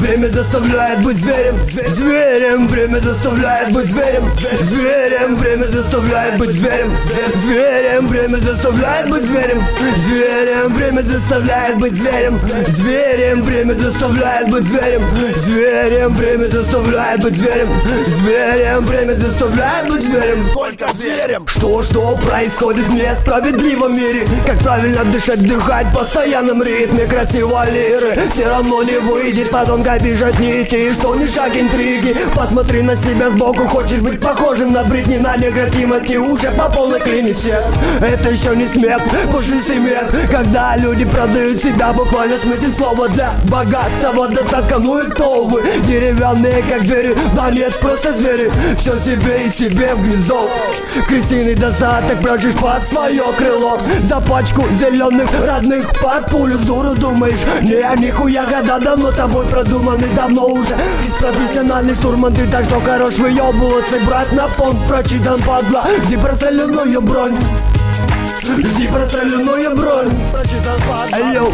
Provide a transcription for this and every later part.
Время заставляет быть зверем, зверем. Время заставляет быть зверем, зверем. Время заставляет быть зверем, зверем. Время заставляет быть зверем, зверем. Время заставляет быть зверем, зверем. Время заставляет быть зверем, зверем. Время заставляет быть зверем, зверем. Время заставляет быть зверем, только зверем. Что происходит в несправедливом мире? Как правильно дышать, вдыхать в постоянном ритме красивой лиры? Все равно не выйдет по тонкой бежать нити. Что ни шаг интриги, посмотри на себя сбоку. Хочешь быть похожим на Бритни, на Негра Тимати, уже по полной клинике. Это еще не смех, пушистый мех, когда люди продают себя буквально в смысле слова для богатого достатка. Ну и кто вы? Деревянные как двери, да нет, просто звери. Все себе и себе в гнездо. Крысиный достаток прячешь под свое крыло. За пачку зеленых родных под пулю с дуру думаешь. Нихуя года давно тобой продуманы, давно уже. Профессиональный штурман ты, так что хорош выебываться. Брат на понт прочитан падла. Жди простреленную бронь. Жди простреленную бронь. Прочитан падла.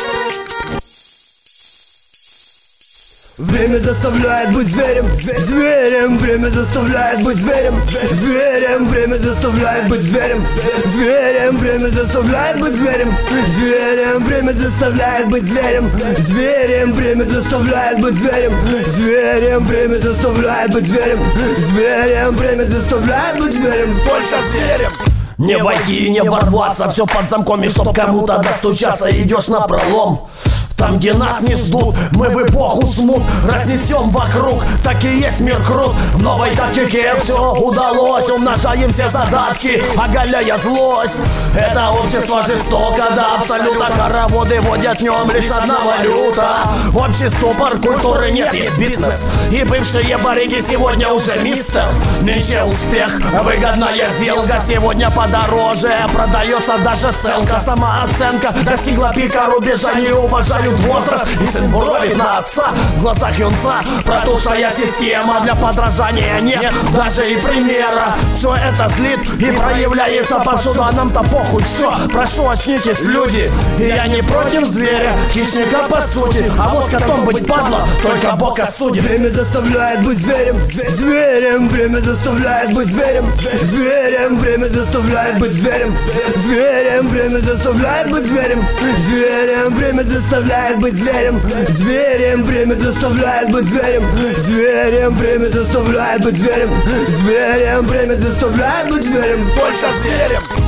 Время заставляет быть зверем, зверем. Время заставляет быть зверем, зверем. Время заставляет быть зверем, зверем. Время заставляет быть зверем, зверем. Время заставляет быть зверем, зверем. Время заставляет быть зверем, зверем. Время заставляет быть зверем, зверем. Время заставляет быть зверем, только зверем. Не войти и не ворваться, все под замком, и чтоб кому-то достучаться, идешь на пролом. Там, где нас не ждут, мы в эпоху смут разнесем вокруг, так и есть мир крут. В новой тактике все удалось, умножаем все задатки, оголяя злость. Это общество жестоко до абсолюта, хороводы водят в нем лишь одна валюта. Общий ступор, культуры нет, есть бизнес, и бывшие барыги сегодня уже мистер. Нынче успех, выгодная сделка, сегодня подороже продается даже целка. Самооценка достигла пика рубежа, не уважаю возраст, и сын буровит на отца. В глазах юнца протухшая система, для подражания нет даже и примера. Все это злит и проявляется повсюду, а нам-то похуй, все. Прошу, очнитесь, люди, и я не против зверя, хищника по сути, а вот котом быть падла, только Бог осудит. Время заставляет быть зверем, зверем. Время заставляет быть зверем, зверем. Время заставляет быть зверем, зверем. Время заставляет быть зверем, зверем. Время заставляет быть зверем, зверем. Время заставляет быть зверем, зверем. Время заставляет быть зверем, зверем. Время заставляет быть зверем, только зверем.